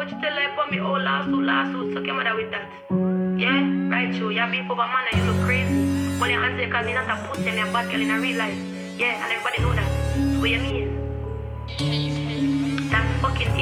what you tell her about me? Oh, lawsuit, suck your mother with that. Yeah, right, you. You're beef over man and you look crazy. But your hands say cause you're not a pussy and you're a bad girl in a real life. Yeah, and everybody know that. So what you mean? That's fucking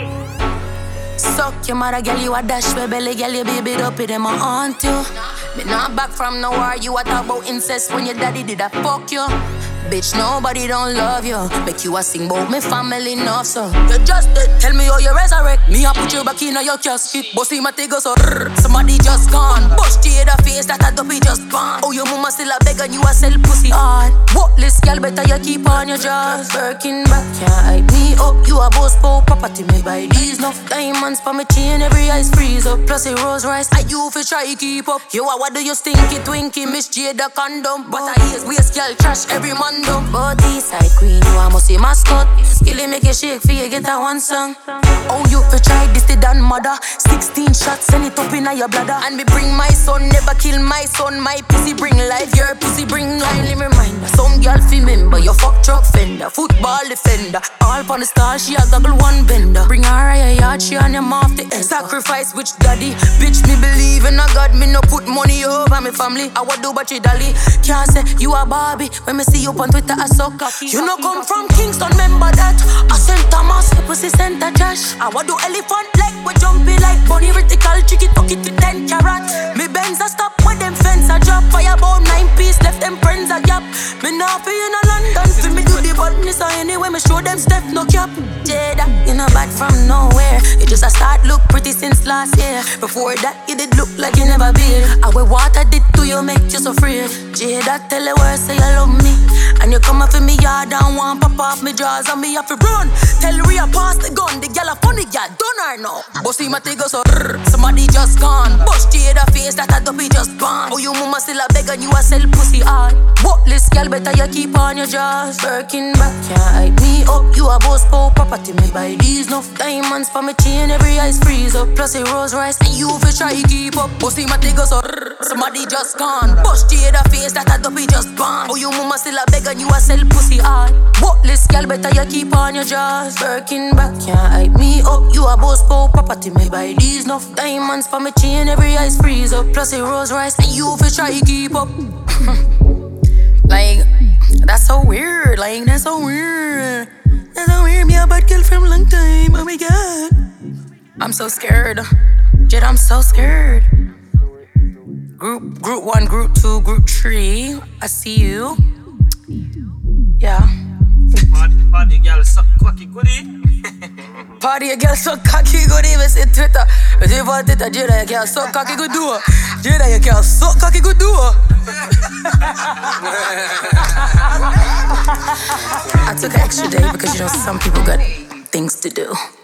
it. Suck your mother, girl, you a dash my belly, girl, you baby up it, them a haunt you. Me not back from nowhere, you a talk about incest when your daddy did a fuck you. Bitch, nobody don't love you. Make you a sing about me family enough, so you just dead, tell me how you resurrect. Me a put you back in your casket. Bossy my take so somebody just gone. Bush to the face that a dopey just gone. Oh, your mama still a beg and you a sell pussy hard. Whatless girl, better you keep on your jaws. Working back, can't hype me up. You a boss bow, property me buy these. Enough diamonds for me chain, every ice freeze up. Plus a Rose Rice, I you fi try keep up. You a what do you stinky twinky, Miss J the condom. But I is waste girl trash every man dumb. But this side queen, you a must see mascot. Skilly make you shake for you get a one song. Oh you fi try this the dan mother. 16 shots, send it up in your bladder. And me bring my son, never kill my son. My pussy bring life, your pussy bring life. Reminder, some girl fi member, your fuck truck fender, football defender. All pon the star, she a goggle one bender. Bring her a yard, she on him off the end. Sacrifice which daddy, bitch me believe in a God. Me no put money over me family. I would do but you dolly. Can't say you a Barbie when me see you on Twitter I so cocky. You no come from Kingston, remember that. I sent Thomas, the pussy sent a Josh. I would do elephant leg, we jumpy like bunny vertical, chicky tuck it to 10 carat. Me Benz a stop with them fence a drop. Fire about 9 piece, left them friends a gap. Me not fi in a London, fi me do the badness. So anyway me show them step no cap. Jada, you know bad from nowhere. You just a start look pretty since last year. Before that you did look like you never been. I wear water did to you make you so afraid. Jada tell the world say you love me. And you come up in me yard and want pop off me jaws and me have to run. Tell Rhea pass the gun, the gal a funny gal, done her now. Bossy my take so somebody just gone. Bush to the face that a dopey just gone. Oh you mama still a beg and you a sell pussy hard. Whatless gal better you keep on your jaws. Working back, can't hype me up. You a boss bow, property me buy these. Enough diamonds for me chain, every ice freeze up. Plus a Rose Rice and you fi try keep up. Bossy my take so somebody just gone. Bush to the face that a dopey just gone. Oh you mama still a beg and you a sell pussy hard. Whatless gal better you keep on your jaws. Working back, can't hype me up. You a boss bow, property me buy these. Enough diamonds for me chain, every ice freeze up. Plus a Rose Rice and you fi try keep up. Like, that's so weird. Like, that's so weird. That's so weird. Me a bad girl from long time. Oh my god. I'm so scared. Jet, I'm so scared. Group 1, group 2, group 3. I see you. Yeah. Party girl suck cocky goodie. Party girl suck cocky goodie. We see Twitter. We see for Twitter. Jada you can't suck cocky good do. Jada you can't suck cocky good do. I took an extra day because you know some people got things to do.